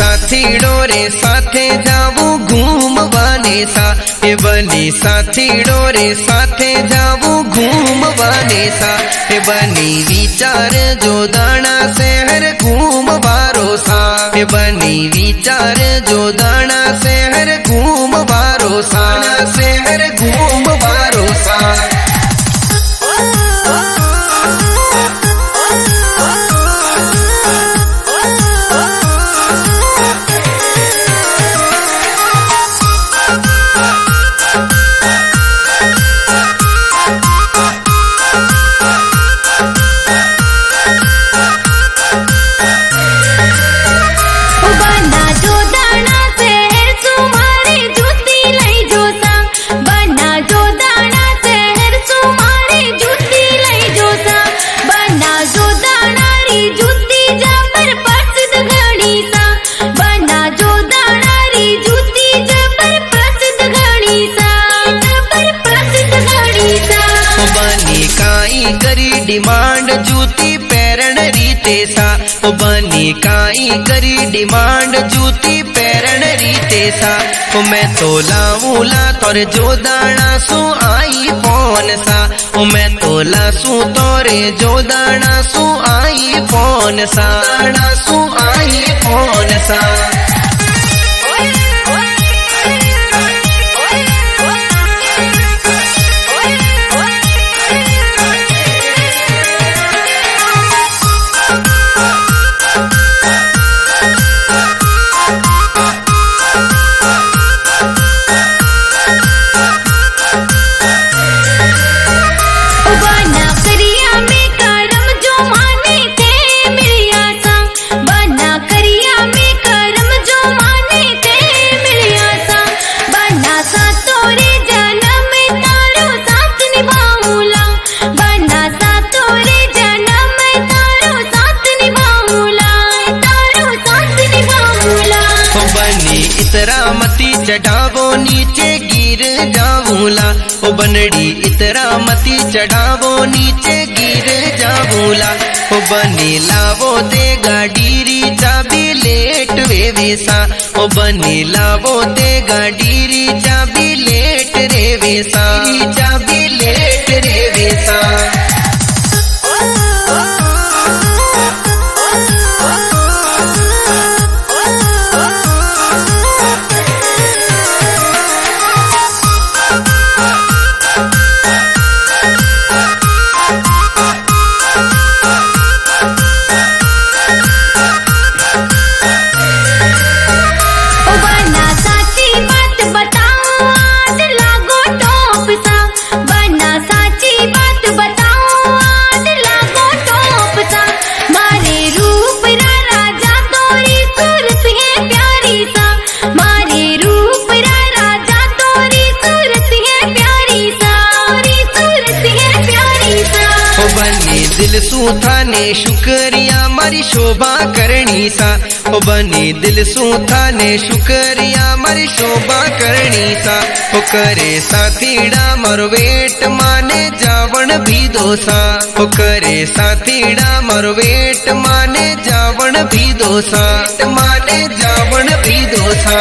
साथीड़ो रे साथे जावू घूमवाने सा। ए बनी साथीड़ो रे साथे जावू घूमवाने सा। ए बनी विचार जो दाना शहर घूमवारो सा। ए बनी विचार जो दाना शहर घूमवारो सा। शहर घूमवारो सा। डिमांड जूती पैरण रीते सा। ओ बनी काई करी डिमांड जूती पैरण रीते सा। ओ मैं तो लाऊला तोरे जो दाना सु आई फोन सा। ओ मैं तो लासू तोरे जो दाना सु आई फोन सा। दाना सु आई फोन सा। इतरा मती चढ़ावो नीचे गिर जाऊला। ओ बनड़ी इतरा मती चढ़ावो नीचे गिर जाऊला। ओ बनी लावो दे गाडीरी चाबी लेट वे वेसा। ओ बनी लावो दे गाडीरी चाबी लेट रे वेसा। चाबी लेट रे वेसा। दिल सूथाने शुक्रिया मारी शोभा करनी सा। ओ बनी दिल सूथाने शुक्रिया मारी शोभा करनी सा। ओ करे साथीड़ा मारो वेट माने जावण भी दोसा। ओ करे साथीड़ा मारो वेट माने जावण भी दोसा। माने जावण भी दोसा।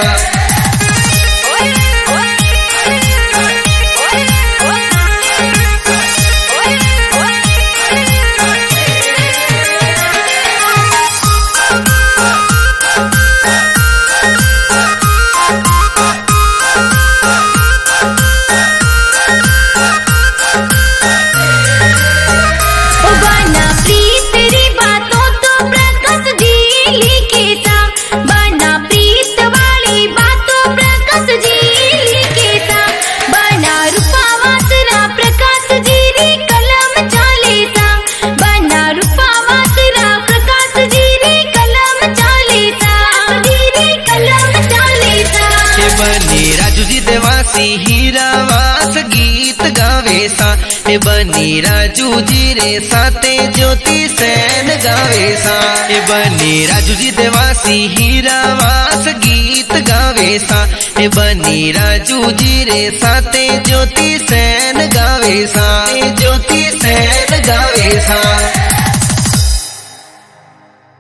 देवासी हीरावास गीत गावे सा। ए बनी राजू जी रे साथे ज्योति सैन गावे सा। ए बनी राजू जी देवासी हीरावास गीत गावे सा। ए बनी राजू जी रे साथे ज्योति सैन गावे सा। ज्योति सैन गावे सा।